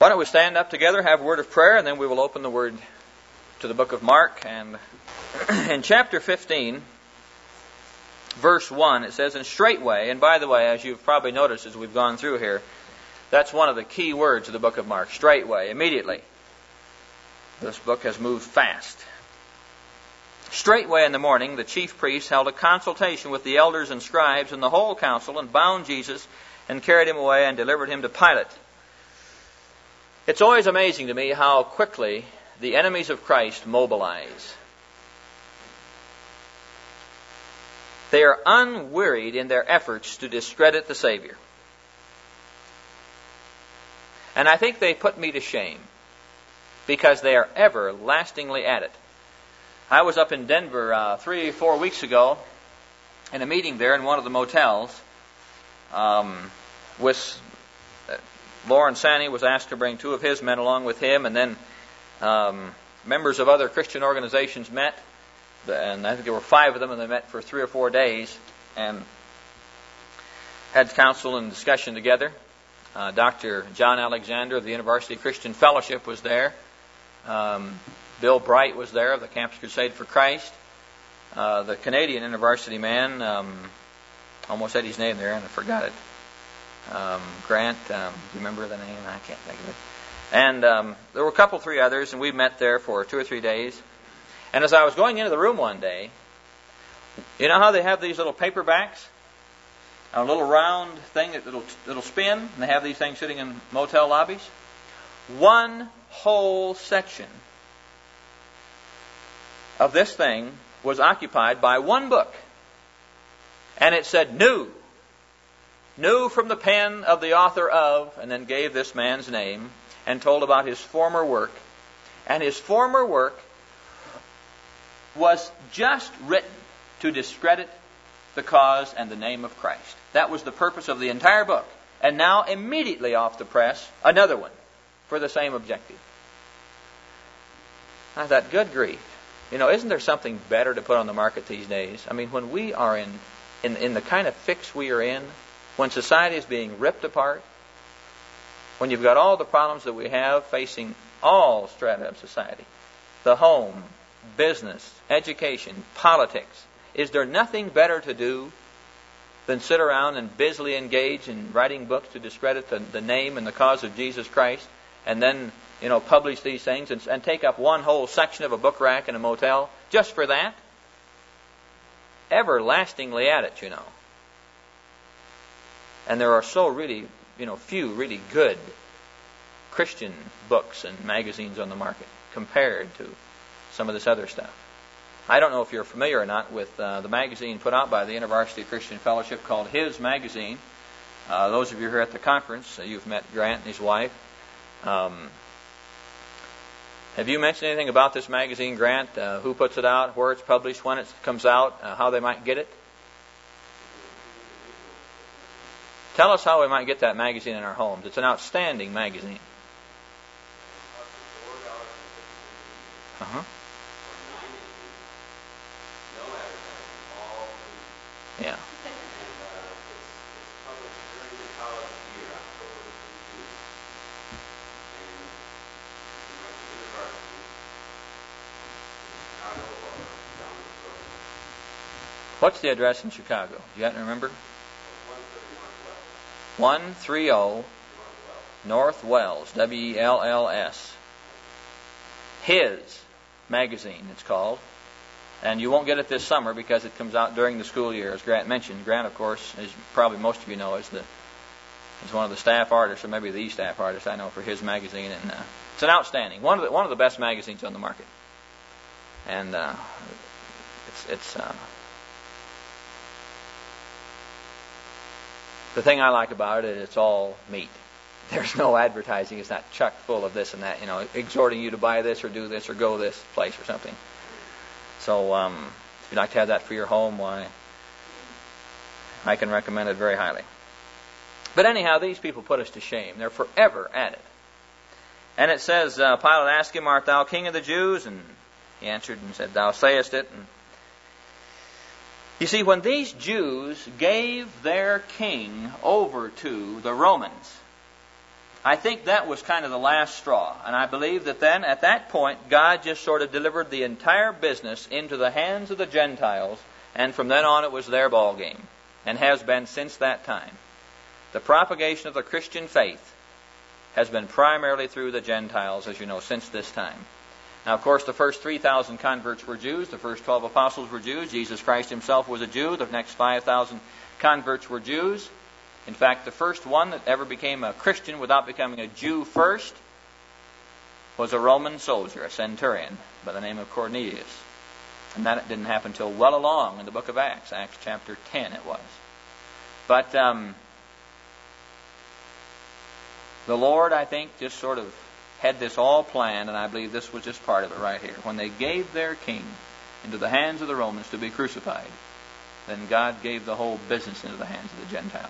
Why don't we stand up together, have a word of prayer, and then we will open the Word to the book of Mark. And in chapter 15, verse 1, it says, "And straightway," and by the way, as you've probably noticed as we've gone through here, that's one of the key words of the book of Mark, straightway, immediately. This book has moved fast. "Straightway in the morning, the chief priests held a consultation with the elders and scribes and the whole council, and bound Jesus, and carried him away, and delivered him to Pilate." It's always amazing to me how quickly the enemies of Christ mobilize. They are unwearied in their efforts to discredit the Savior. And I think they put me to shame, because they are everlastingly at it. I was up in Denver 3 or 4 weeks ago in a meeting there in one of the motels with Lauren Sanney was asked to bring 2 of his men along with him, and then members of other Christian organizations met, and I think there were 5 of them, and they met for 3 or 4 days and had counsel and discussion together. Dr. John Alexander of the University Christian Fellowship was there. Bill Bright was there of the Campus Crusade for Christ. The Canadian University man, almost said his name there and I forgot it. Grant, do you remember the name? I can't think of it. And there were a couple, 3 others, and we met there for 2 or 3 days. And as I was going into the room one day, you know how they have these little paperbacks? A little round thing that'll spin, and they have these things sitting in motel lobbies. One whole section of this thing was occupied by one book. And it said, new from the pen of the author of, and then gave this man's name, and told about his former work. And his former work was just written to discredit the cause and the name of Christ. That was the purpose of the entire book. And now, immediately off the press, another one for the same objective. I thought, good grief. You know, isn't there something better to put on the market these days? I mean, when we are in the kind of fix we are in, when society is being ripped apart, when you've got all the problems that we have facing all strata of society, the home, business, education, politics, is there nothing better to do than sit around and busily engage in writing books to discredit the name and the cause of Jesus Christ, and then, you know, publish these things and take up one whole section of a book rack in a motel just for that? Everlastingly at it, you know. And there are so really, few really good Christian books and magazines on the market compared to some of this other stuff. I don't know if you're familiar or not with the magazine put out by the University Christian Fellowship called His Magazine. Those of you here at the conference, you've met Grant and his wife. Have you mentioned anything about this magazine, Grant? Who puts it out, where it's published, when it comes out, how they might get it? Tell us how we might get that magazine in our homes. It's an outstanding magazine. Yeah. What's the address in Chicago? Do you happen to remember? 130 North Wells, Wells. His Magazine, it's called. And you won't get it this summer because it comes out during the school year, as Grant mentioned. Grant, of course, as probably most of you know, is one of the staff artists, or maybe the staff artist I know for His Magazine, and it's an outstanding one of the best magazines on the market. And it's the thing I like about it is it's all meat. There's no advertising. It's not chock full of this and that, exhorting you to buy this or do this or go this place or something. So if you'd like to have that for your home, why, I can recommend it very highly. But anyhow, these people put us to shame. They're forever at it. And it says, Pilate asked him, "Art thou king of the Jews?" And he answered and said, "Thou sayest it." And you see, when these Jews gave their king over to the Romans, I think that was kind of the last straw. And I believe that then, at that point, God just sort of delivered the entire business into the hands of the Gentiles, and from then on it was their ball game, and has been since that time. The propagation of the Christian faith has been primarily through the Gentiles, as you know, since this time. Now, of course, the first 3,000 converts were Jews. The first 12 apostles were Jews. Jesus Christ himself was a Jew. The next 5,000 converts were Jews. In fact, the first one that ever became a Christian without becoming a Jew first was a Roman soldier, a centurion, by the name of Cornelius. And that didn't happen until well along in the book of Acts. Acts chapter 10 it was. But the Lord, I think, just sort of had this all planned, and I believe this was just part of it right here. When they gave their king into the hands of the Romans to be crucified, then God gave the whole business into the hands of the Gentiles.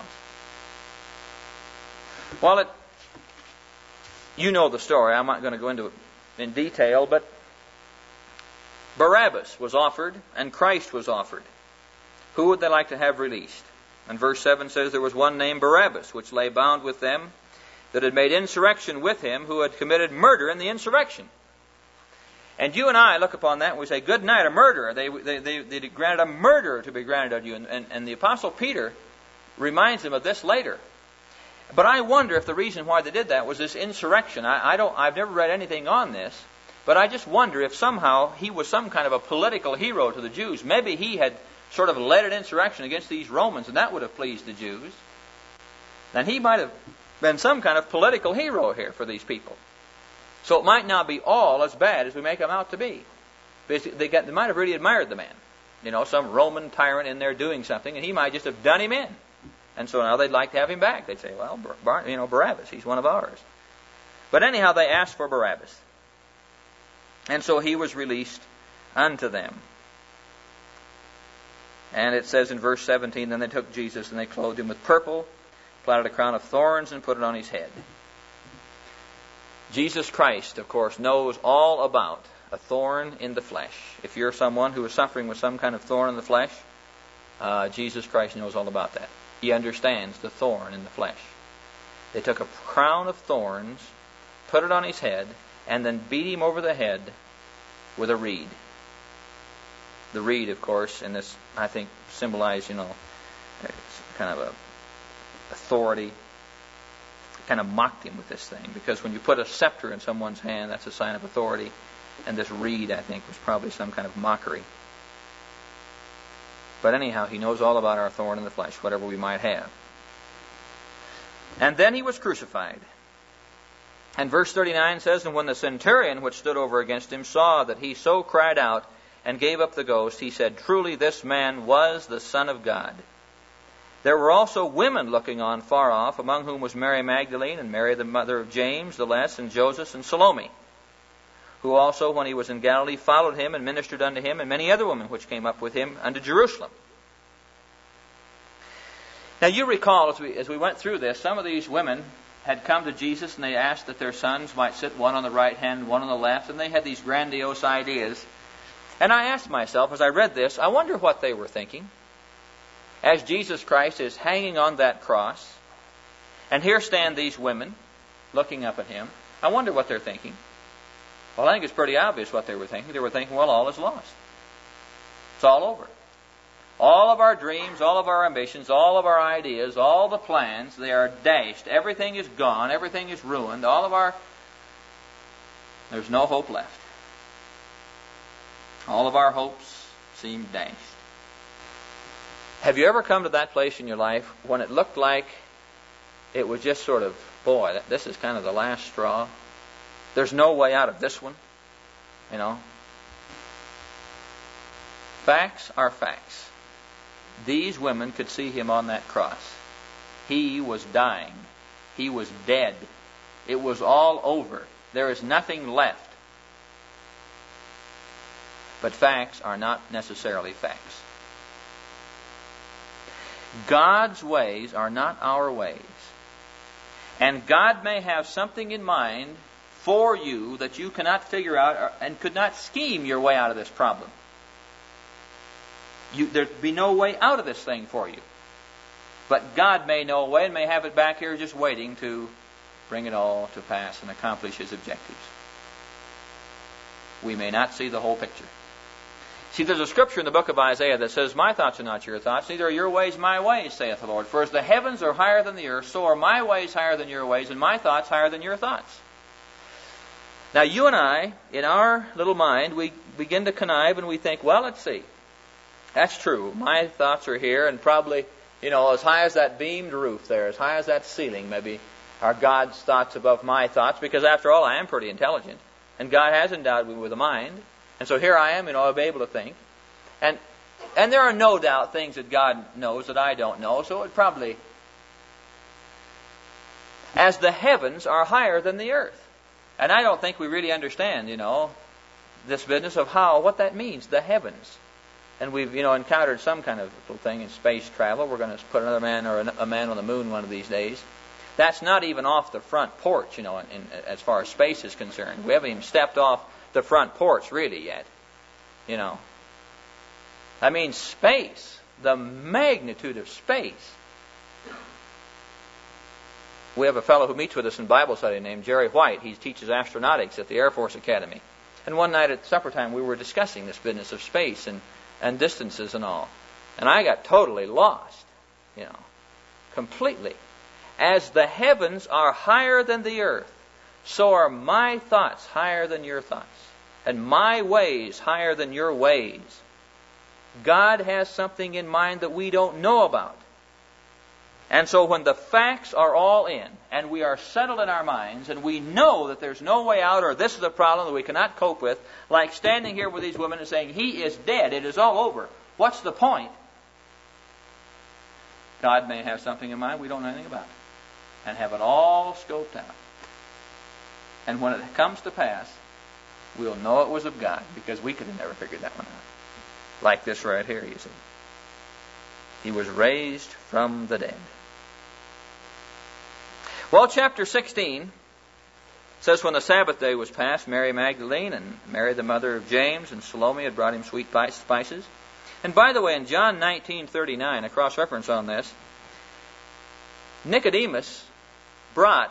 Well, you know the story. I'm not going to go into it in detail, but Barabbas was offered and Christ was offered. Who would they like to have released? And verse 7 says, there was one named Barabbas, which lay bound with them, that had made insurrection with him, who had committed murder in the insurrection. And you and I look upon that and we say, good night, a murderer. They granted a murderer to be granted unto you. And the Apostle Peter reminds them of this later. But I wonder if the reason why they did that was this insurrection. I've never read anything on this, but I just wonder if somehow he was some kind of a political hero to the Jews. Maybe he had sort of led an insurrection against these Romans, and that would have pleased the Jews. And he might have been some kind of political hero here for these people. So it might not be all as bad as we make him out to be. They might have really admired the man. You know, some Roman tyrant in there doing something, and he might just have done him in. And so now they'd like to have him back. They'd say, well, Barabbas, he's one of ours. But anyhow, they asked for Barabbas. And so he was released unto them. And it says in verse 17, then they took Jesus and they clothed him with purple, platted a crown of thorns, and put it on his head. Jesus Christ, of course, knows all about a thorn in the flesh. If you're someone who is suffering with some kind of thorn in the flesh, Jesus Christ knows all about that. He understands the thorn in the flesh. They took a crown of thorns, put it on his head, and then beat him over the head with a reed. The reed, of course, in this, I think, symbolized, kind of a authority. Kind of mocked him with this thing, because when you put a scepter in someone's hand, that's a sign of authority. And this reed, I think, was probably some kind of mockery. But anyhow, he knows all about our thorn in the flesh, whatever we might have. And then he was crucified. And verse 39 says, and when the centurion which stood over against him saw that he so cried out and gave up the ghost, he said, truly this man was the Son of God. There were also women looking on far off, among whom was Mary Magdalene, and Mary the mother of James the Less, and Joseph, and Salome, who also, when he was in Galilee, followed him and ministered unto him, and many other women which came up with him unto Jerusalem. Now you recall, as we went through this, some of these women had come to Jesus and they asked that their sons might sit one on the right hand, one on the left, and they had these grandiose ideas. And I asked myself, as I read this, I wonder what they were thinking. As Jesus Christ is hanging on that cross, and here stand these women looking up at him. I wonder what they're thinking. Well, I think it's pretty obvious what they were thinking. They were thinking, well, all is lost. It's all over. All of our dreams, all of our ambitions, all of our ideas, all the plans, they are dashed. Everything is gone. Everything is ruined. There's no hope left. All of our hopes seem dashed. Have you ever come to that place in your life when it looked like it was just sort of, boy, this is kind of the last straw. There's no way out of this one, Facts are facts. These women could see him on that cross. He was dying. He was dead. It was all over. There is nothing left. But facts are not necessarily facts. God's ways are not our ways. And God may have something in mind for you that you cannot figure out and could not scheme your way out of this problem. There'd be no way out of this thing for you. But God may know a way and may have it back here just waiting to bring it all to pass and accomplish His objectives. We may not see the whole picture. See, there's a scripture in the book of Isaiah that says, "My thoughts are not your thoughts, neither are your ways my ways, saith the Lord. For as the heavens are higher than the earth, so are my ways higher than your ways, and my thoughts higher than your thoughts." Now, you and I, in our little mind, we begin to connive and we think, well, let's see. That's true. My thoughts are here, and probably, as high as that beamed roof there, as high as that ceiling, maybe are God's thoughts above my thoughts, because after all, I am pretty intelligent, and God has endowed me with a mind. And so here I am, I'll be able to think. And there are no doubt things that God knows that I don't know, so it probably... As the heavens are higher than the earth. And I don't think we really understand, this business of what that means, the heavens. And we've, encountered some kind of little thing in space travel. We're going to put another man or a man on the moon one of these days. That's not even off the front porch, as far as space is concerned. We haven't even stepped off the front porch really yet. I mean, space, the magnitude of space. We have a fellow who meets with us in Bible study named Jerry White. He teaches astronautics at the Air Force Academy. And one night at supper time we were discussing this business of space and distances and all. And I got totally lost, completely. As the heavens are higher than the earth, so are my thoughts higher than your thoughts, and my ways higher than your ways. God has something in mind that we don't know about. And so when the facts are all in, and we are settled in our minds, and we know that there's no way out, or this is a problem that we cannot cope with, like standing here with these women and saying, "He is dead, it is all over. What's the point?" God may have something in mind we don't know anything about, and have it all scoped out. And when it comes to pass, we'll know it was of God, because we could have never figured that one out. Like this right here, you see. He was raised from the dead. Well, chapter 16 says, when the Sabbath day was passed, Mary Magdalene and Mary the mother of James and Salome had brought him sweet spices. And by the way, in John 19:39, a cross-reference on this, Nicodemus brought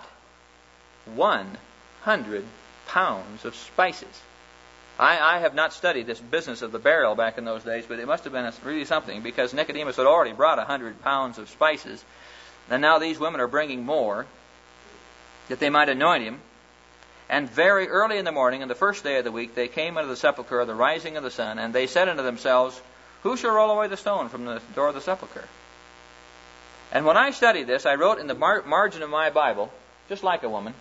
100 pounds of spices. I have not studied this business of the burial back in those days, but it must have been really something, because Nicodemus had already brought 100 pounds of spices, and now these women are bringing more, that they might anoint him. And very early in the morning, on the first day of the week, they came into the sepulchre at the rising of the sun, and they said unto themselves, "Who shall roll away the stone from the door of the sepulchre?" And when I studied this, I wrote in the margin of my Bible, just like a woman.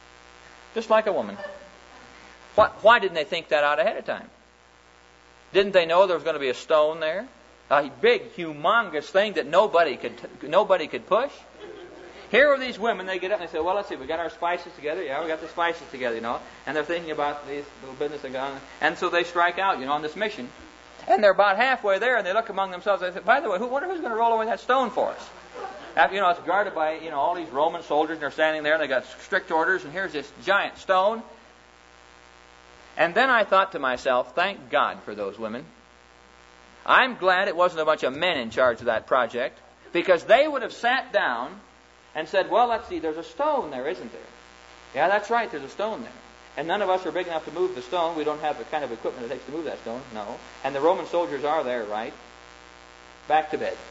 Why didn't they think that out ahead of time? Didn't they know there was going to be a stone there? A big, humongous thing that nobody could push? Here are these women, they get up and they say, "Well, let's see, we got our spices together." Yeah, we got the spices together, And they're thinking about these little business they're going on. And so they strike out, on this mission. And they're about halfway there, and they look among themselves. They say, "By the way, who's going to roll away that stone for us?" After, it's guarded by, all these Roman soldiers, and they're standing there, and they got strict orders, and here's this giant stone. And then I thought to myself, thank God for those women. I'm glad it wasn't a bunch of men in charge of that project, because they would have sat down and said, "Well, let's see, there's a stone there, isn't there?" "Yeah, that's right, there's a stone there. And none of us are big enough to move the stone. We don't have the kind of equipment it takes to move that stone." "No." "And the Roman soldiers are there, right?" "Back to bed."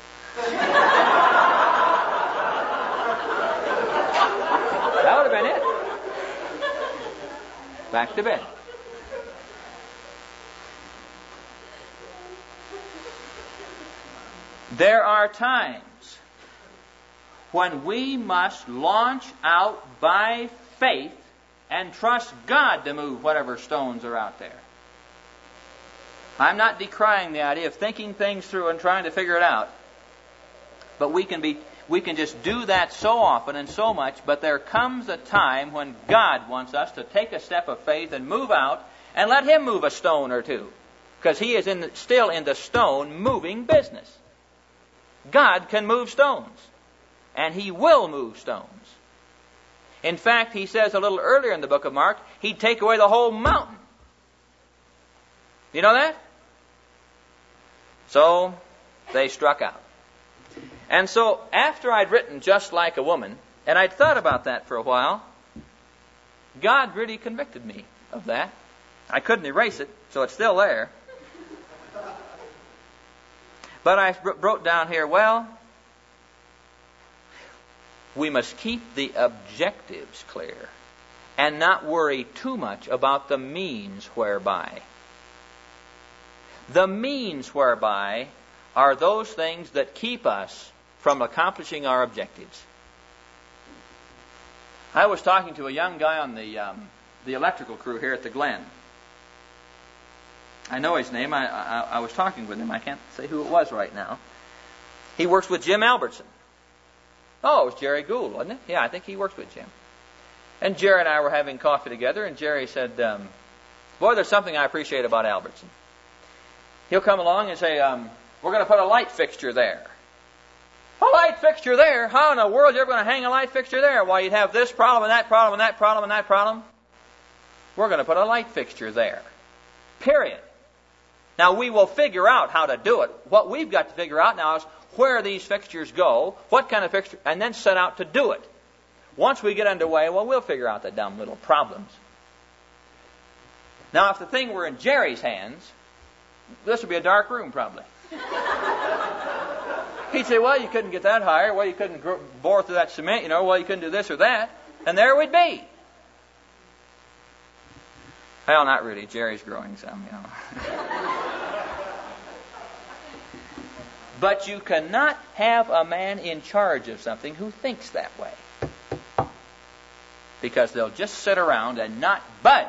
That would have been it. Back to bed. There are times when we must launch out by faith and trust God to move whatever stones are out there. I'm not decrying the idea of thinking things through and trying to figure it out. But we can just do that so often and so much, but there comes a time when God wants us to take a step of faith and move out and let Him move a stone or two, because He is still in the stone moving business. God can move stones, and He will move stones. In fact, He says a little earlier in the book of Mark, He'd take away the whole mountain. You know that? So, they struck out. And so, after I'd written Just Like a Woman, and I'd thought about that for a while, God really convicted me of that. I couldn't erase it, so it's still there. But I wrote down here, well, we must keep the objectives clear and not worry too much about the means whereby. The means whereby are those things that keep us from accomplishing our objectives. I was talking to a young guy on the electrical crew here at the Glen. I know his name. I was talking with him. I can't say who it was right now. He works with Jim Albertson. Oh, it was Jerry Gould, wasn't it? Yeah, I think he works with Jim. And Jerry and I were having coffee together, and Jerry said, boy, there's something I appreciate about Albertson. He'll come along and say, we're going to put a light fixture there. A light fixture there? How in the world are you ever going to hang a light fixture there? Why, you'd have this problem and that problem and that problem and that problem. We're going to put a light fixture there. Period. Now, we will figure out how to do it. What we've got to figure out now is where these fixtures go, what kind of fixture, and then set out to do it. Once we get underway, well, we'll figure out the dumb little problems. Now, if the thing were in Jerry's hands, this would be a dark room, probably. He'd say, well, you couldn't get that higher. Well, you couldn't bore through that cement, Well, you couldn't do this or that. And there we'd be. Well, not really. Jerry's growing some, But you cannot have a man in charge of something who thinks that way. Because they'll just sit around and not budge.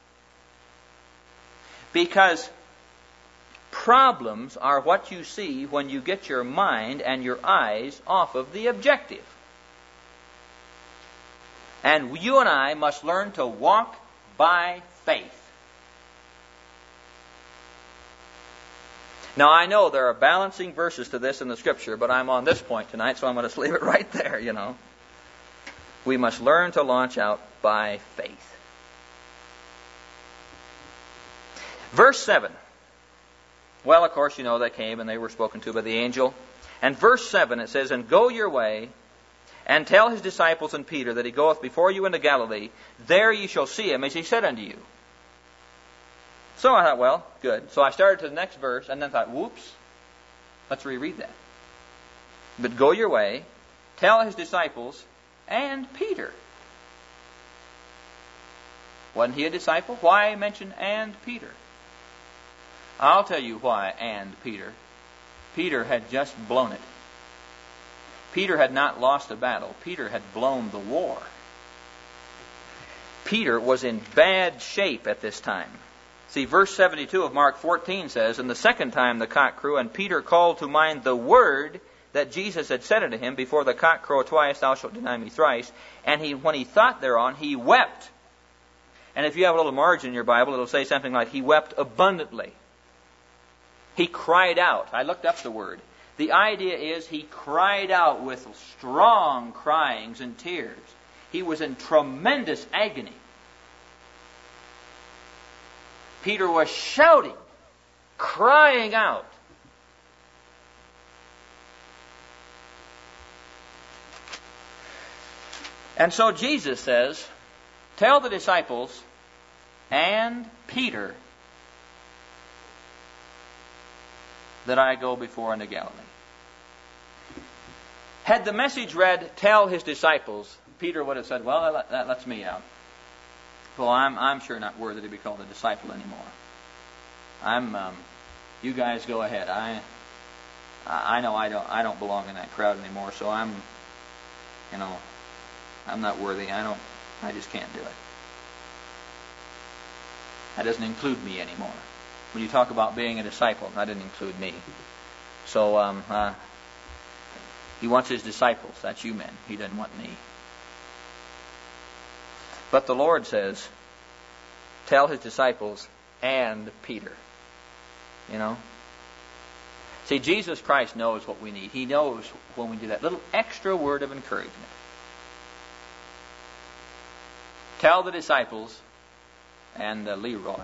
Because problems are what you see when you get your mind and your eyes off of the objective. And you and I must learn to walk by faith. Now, I know there are balancing verses to this in the Scripture, but I'm on this point tonight, so I'm going to just leave it right there, We must learn to launch out by faith. Verse 7. Well, of course, they came and they were spoken to by the angel. And verse 7, it says, And go your way, and tell his disciples and Peter that he goeth before you into Galilee. There ye shall see him, as he said unto you. So I thought, well, good. So I started to the next verse, and then thought, whoops, let's reread that. But go your way, tell his disciples, and Peter. Wasn't he a disciple? Why mention and Peter? I'll tell you why and Peter. Peter had just blown it. Peter had not lost a battle. Peter had blown the war. Peter was in bad shape at this time. See, verse 72 of Mark 14 says, And the second time the cock crew, and Peter called to mind the word that Jesus had said unto him, Before the cock crow twice, thou shalt deny me thrice. And when he thought thereon, he wept. And if you have a little margin in your Bible, it'll say something like, He wept abundantly. He cried out. I looked up the word. The idea is he cried out with strong cryings and tears. He was in tremendous agony. Peter was shouting, crying out. And so Jesus says, Tell the disciples and Peter that I go before into Galilee. Had the message read, Tell his disciples, Peter would have said, well, that lets me out. Well, I'm sure not worthy to be called a disciple anymore. You guys go ahead. I know I don't belong in that crowd anymore, so I'm not worthy. I just can't do it. That doesn't include me anymore. When you talk about being a disciple, that didn't include me. So he wants his disciples. That's you men. He doesn't want me. But the Lord says, tell his disciples and Peter. See, Jesus Christ knows what we need. He knows when we do that little extra word of encouragement. Tell the disciples and Leroy.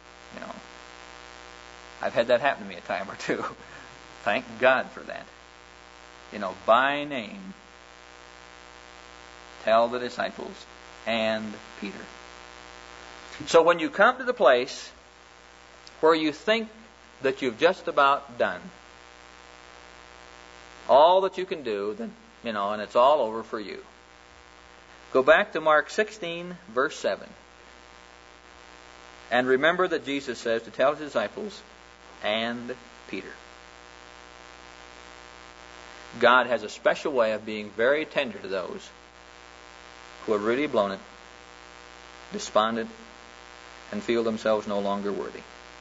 I've had that happen to me a time or two. Thank God for that. By name. Tell the disciples and Peter. So when you come to the place where you think that you've just about done all that you can do, then, and it's all over for you, go back to Mark 16, verse 7. And remember that Jesus says to tell his disciples and Peter. God has a special way of being very tender to those who have really blown it, despondent, and feel themselves no longer worthy.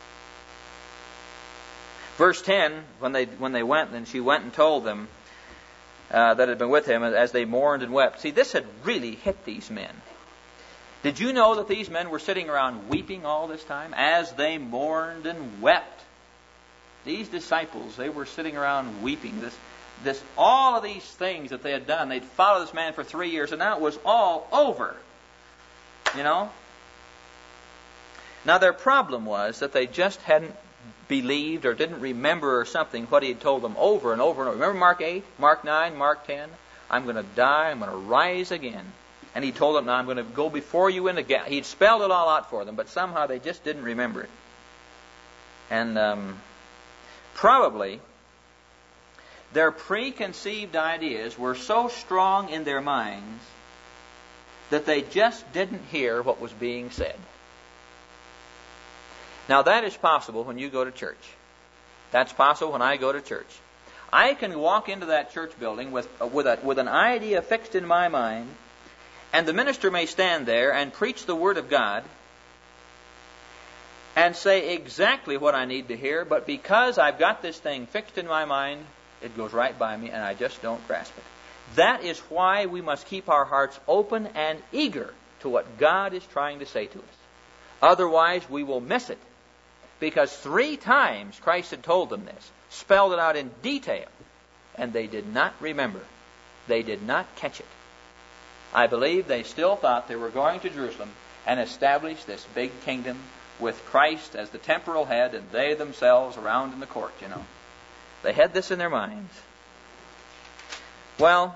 Verse 10, when they went, and she went and told them that had been with him as they mourned and wept. See, this had really hit these men. Did you know that these men were sitting around weeping all this time as they mourned and wept? These disciples, they were sitting around weeping. All of these things that they had done, they'd followed this man for 3 years, and now it was all over. Now their problem was that they just hadn't believed or didn't remember or something what he had told them over and over and over. Remember Mark 8, Mark 9, Mark 10? I'm going to die, I'm going to rise again. And he told them, now I'm going to go before you in the gap. He'd spelled it all out for them, but somehow they just didn't remember it. And probably their preconceived ideas were so strong in their minds that they just didn't hear what was being said. Now that is possible when you go to church. That's possible when I go to church. I can walk into that church building with an idea fixed in my mind, and the minister may stand there and preach the Word of God and say exactly what I need to hear, but because I've got this thing fixed in my mind, it goes right by me and I just don't grasp it. That is why we must keep our hearts open and eager to what God is trying to say to us. Otherwise, we will miss it. Because 3 times Christ had told them this, spelled it out in detail, and they did not remember. They did not catch it. I believe they still thought they were going to Jerusalem and establish this big kingdom with Christ as the temporal head and they themselves around in the court, They had this in their minds. Well,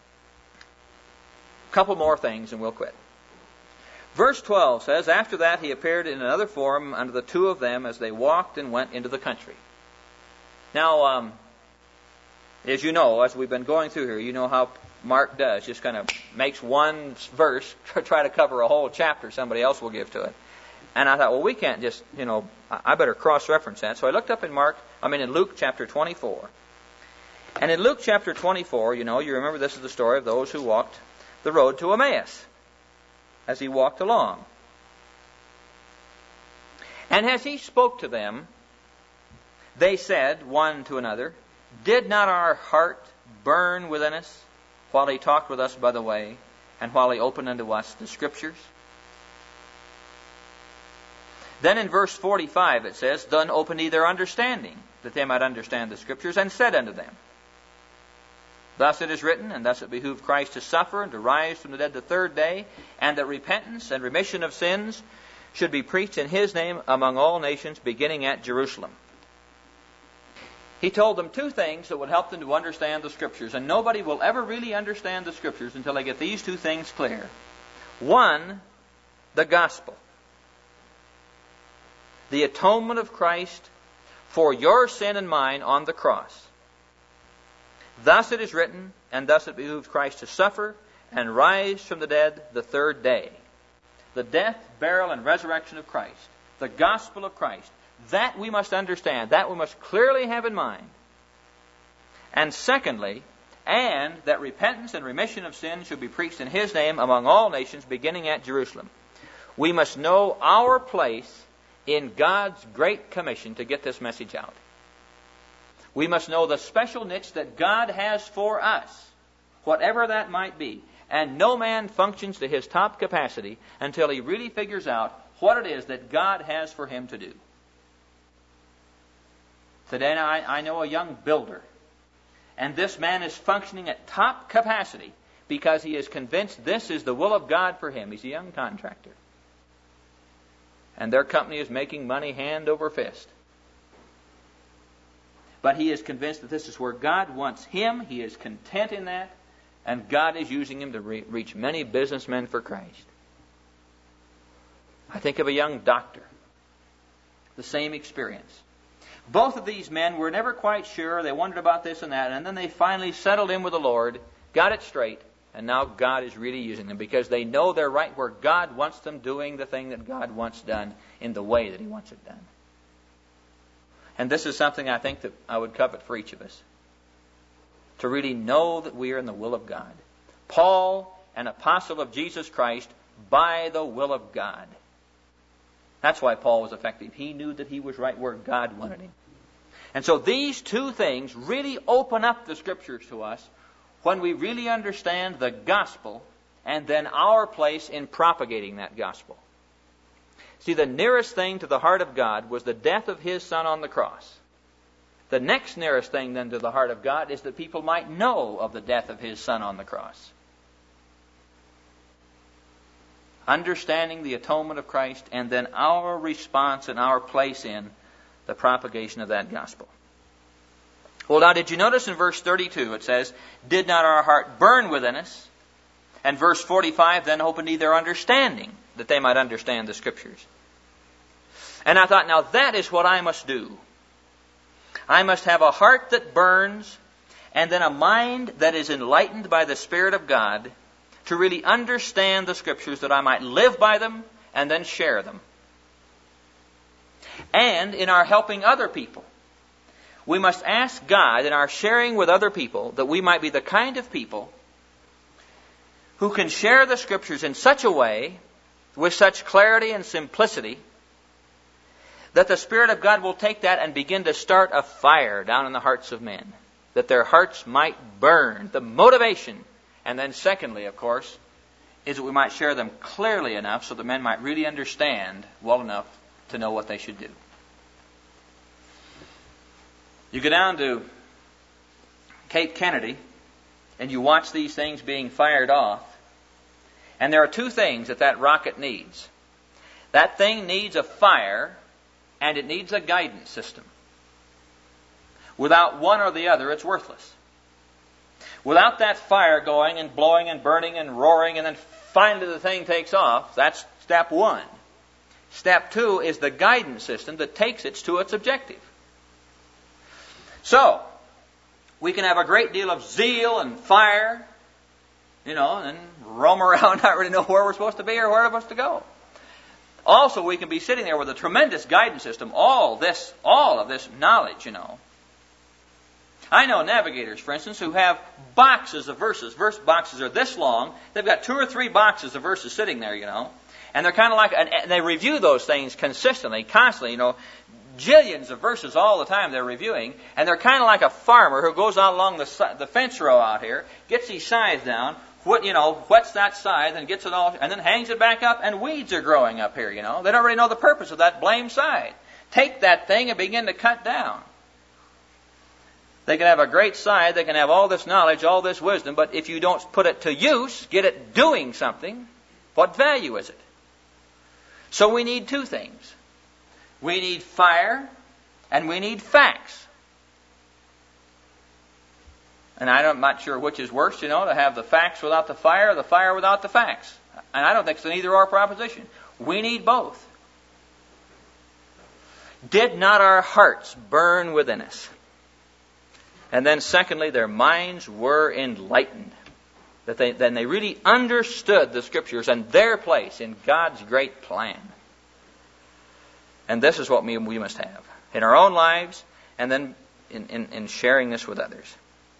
a couple more things and we'll quit. Verse 12 says, after that he appeared in another form unto the 2 of them as they walked and went into the country. Now, as you know, as we've been going through here, you know how Mark does, just kind of makes one verse try to cover a whole chapter somebody else will give to it. And I thought, well, we can't just, I better cross-reference that. So I looked up in Luke chapter 24. And in Luke chapter 24, you remember this is the story of those who walked the road to Emmaus as he walked along. And as he spoke to them, they said one to another, did not our heart burn within us while he talked with us by the way, and while he opened unto us the Scriptures? Then in verse 45 it says, then opened he their understanding, that they might understand the Scriptures, and said unto them, thus it is written, and thus it behooved Christ to suffer and to rise from the dead the 3rd day, and that repentance and remission of sins should be preached in his name among all nations, beginning at Jerusalem. He told them 2 things that would help them to understand the Scriptures, and nobody will ever really understand the Scriptures until they get these 2 things clear. 1, the gospel. The atonement of Christ for your sin and mine on the cross. Thus it is written, and thus it behooved Christ to suffer and rise from the dead the 3rd day. The death, burial, and resurrection of Christ. The gospel of Christ. That we must understand. That we must clearly have in mind. And secondly, and that repentance and remission of sins should be preached in his name among all nations, beginning at Jerusalem. We must know our place in God's great commission to get this message out. We must know the special niche that God has for us, whatever that might be. And no man functions to his top capacity until he really figures out what it is that God has for him to do. Today I know a young builder, and this man is functioning at top capacity because he is convinced this is the will of God for him. He's a young contractor. And their company is making money hand over fist. But he is convinced that this is where God wants him. He is content in that. And God is using him to reach many businessmen for Christ. I think of a young doctor. The same experience. Both of these men were never quite sure. They wondered about this and that, and then they finally settled in with the Lord, got it straight, and now God is really using them because they know they're right where God wants them, doing the thing that God wants done in the way that He wants it done. And this is something I think that I would covet for each of us. To really know that we are in the will of God. Paul, an apostle of Jesus Christ, by the will of God. That's why Paul was effective. He knew that he was right where God wanted him. And so these two things really open up the Scriptures to us when we really understand the gospel and then our place in propagating that gospel. See, the nearest thing to the heart of God was the death of His Son on the cross. The next nearest thing then to the heart of God is that people might know of the death of His Son on the cross. Understanding the atonement of Christ, and then our response and our place in the propagation of that gospel. Well, now, did you notice in verse 32 it says, "Did not our heart burn within us?" And verse 45, "Then opened He their understanding, that they might understand the Scriptures." And I thought, now that is what I must do. I must have a heart that burns, and then a mind that is enlightened by the Spirit of God, to really understand the Scriptures, that I might live by them and then share them. And in our helping other people, we must ask God in our sharing with other people that we might be the kind of people who can share the Scriptures in such a way, with such clarity and simplicity, that the Spirit of God will take that and begin to start a fire down in the hearts of men, that their hearts might burn. The motivation. And then secondly, of course, is that we might share them clearly enough so that men might really understand well enough to know what they should do. You go down to Cape Kennedy and you watch these things being fired off, and there are two things that rocket needs. That thing needs a fire, and it needs a guidance system. Without one or the other, it's worthless. Without that fire going and blowing and burning and roaring, and then finally the thing takes off, that's step one. Step two is the guidance system that takes it to its objective. So, we can have a great deal of zeal and fire, and then roam around, not really know where we're supposed to be or where we're supposed to go. Also, we can be sitting there with a tremendous guidance system, all of this knowledge, I know navigators, for instance, who have boxes of verses. Verse boxes are this long. They've got 2 or 3 boxes of verses sitting there, And they're kind of like, and they review those things consistently, constantly, Jillions of verses all the time they're reviewing. And they're kind of like a farmer who goes out along the fence row out here, gets his scythe down, whets that scythe and gets it all, and then hangs it back up, and weeds are growing up here, They don't really know the purpose of that blame scythe. Take that thing and begin to cut down. They can have a great scythe, they can have all this knowledge, all this wisdom, but if you don't put it to use, get it doing something, what value is it? So we need two things. We need fire, and we need facts. And I'm not sure which is worse, to have the facts without the fire or the fire without the facts. And I don't think it's an either-or proposition. We need both. Did not our hearts burn within us? And then secondly, their minds were enlightened. Then they really understood the Scriptures and their place in God's great plan. And this is what we must have in our own lives, and then in sharing this with others.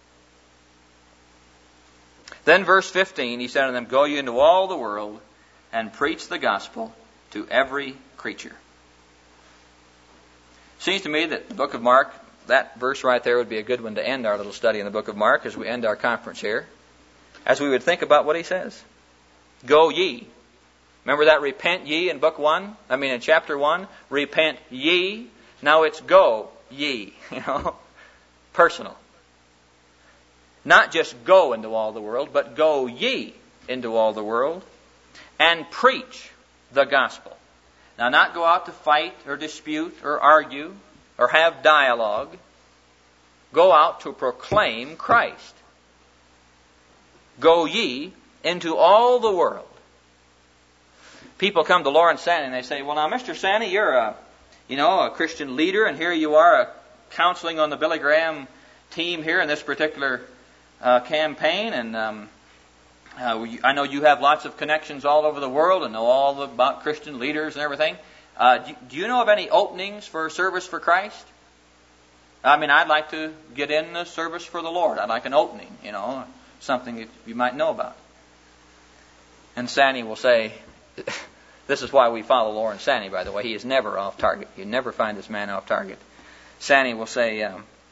Then verse 15, he said to them, "Go ye into all the world and preach the gospel to every creature." Seems to me that the book of Mark, that verse right there would be a good one to end our little study in the book of Mark as we end our conference here. As we would think about what he says. Go ye. Remember that repent ye in in chapter 1? Repent ye. Now it's go ye. Personal. Not just go into all the world, but go ye into all the world and preach the gospel. Now, not go out to fight or dispute or argue or have dialogue. Go out to proclaim Christ. Go ye into all the world. people come to Lawrence Sanney and they say, well, now, Mr. Sanney, you're a Christian leader, and here you are counseling on the Billy Graham team here in this particular campaign, and I know you have lots of connections all over the world and know all about Christian leaders and everything. Do you know of any openings for service for Christ? I mean, I'd like to get in the service for the Lord. I'd like an opening, something that you might know about. And Sanney will say, this is why we follow Lawrence Sanney, by the way. He is never off target. You never find this man off target. Sanney will say,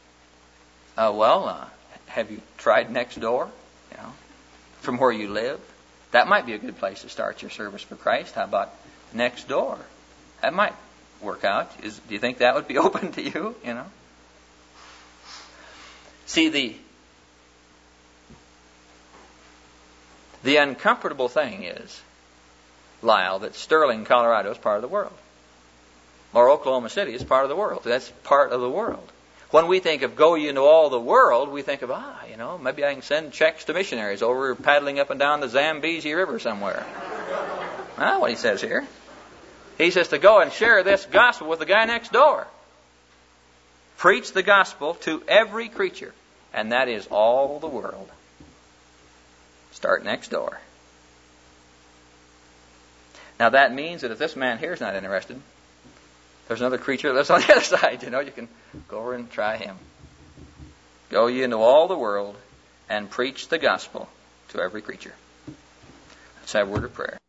have you tried next door? From where you live? That might be a good place to start your service for Christ. How about next door? That might work out. Do you think that would be open to you? See, the uncomfortable thing is, Lyle, that Sterling, Colorado is part of the world. Or Oklahoma City is part of the world. That's part of the world. When we think of go ye into all the world, we think of, maybe I can send checks to missionaries over paddling up and down the Zambezi River somewhere. That's what he says here. He says to go and share this gospel with the guy next door. Preach the gospel to every creature, and that is all the world. Start next door. Now that means that if this man here is not interested, there's another creature that lives on the other side. You can go over and try him. Go ye into all the world and preach the gospel to every creature. Let's have a word of prayer.